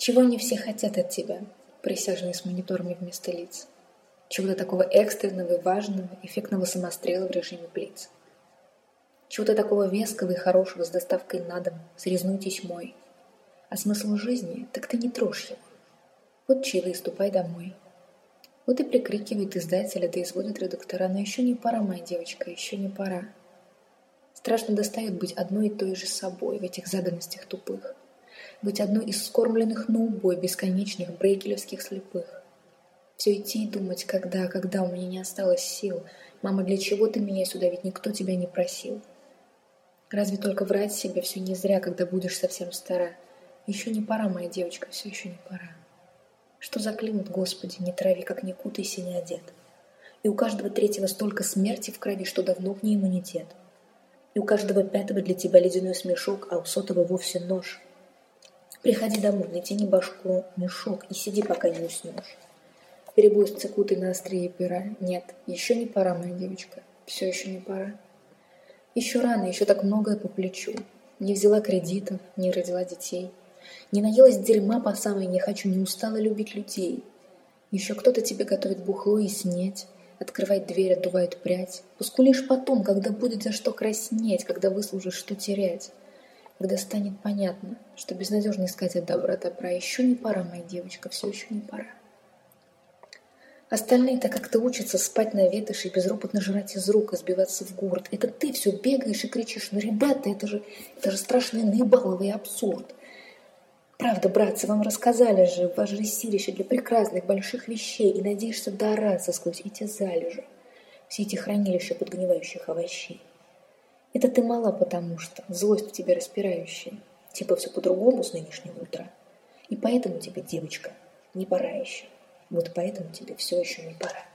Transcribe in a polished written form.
Чего не все хотят от тебя, присяжные с мониторами вместо лиц? Чего-то такого экстренного и важного, эффектного самострела в режиме блиц. Чего-то такого веского и хорошего с доставкой на дом, с резной тесьмой. А смысл жизни, так ты не трожь его. Вот чилый, ступай домой. Вот и прикрикивает издателя, да изводят редактора, но еще не пора, моя девочка, еще не пора. Страшно достает быть одной и той же собой в этих заданностях тупых. Быть одной из скормленных на убой бесконечных брейкелевских слепых. Все идти и думать, когда у меня не осталось сил. Мама, для чего ты меня сюда, ведь никто тебя не просил. Разве только врать себе все не зря, когда будешь совсем стара. Еще не пора, моя девочка, все еще не пора. Что за климат, Господи, не трави, как не кутайся, не одет. И у каждого третьего столько смерти в крови, что давно в ней иммунитет. И у каждого пятого для тебя ледяной смешок, а у сотого вовсе нож. Приходи домой, натяни башку, мешок и сиди, пока не уснешь. Перебой с цикутой на острие пера. Нет, еще не пора, моя девочка, все еще не пора. Еще рано, еще так многое по плечу. Не взяла кредитов, не родила детей. Не наелась дерьма по самой не хочу, не устала любить людей. Еще кто-то тебе готовит бухло и снеть, открывает дверь, отдувает прядь. Поскулишь потом, когда будет за что краснеть, когда выслужишь, что терять. Когда станет понятно, что безнадежно искать от добра. Еще не пора, моя девочка, все еще не пора. Остальные-то как-то учатся спать на ветоши и безропотно жрать из рук, избиваться в город. Это ты все бегаешь и кричишь: ну, ребята, это же страшный наебаловый абсурд. Правда, братцы, вам рассказали же, ваше ресилище для прекрасных больших вещей, и надеешься доораться сквозь эти залежи, все эти хранилища подгнивающих овощей. Это ты мала, потому что злость в тебе распирающая. Типа все по-другому с нынешнего утра. И поэтому тебе, девочка, не пора еще. Вот поэтому тебе все еще не пора.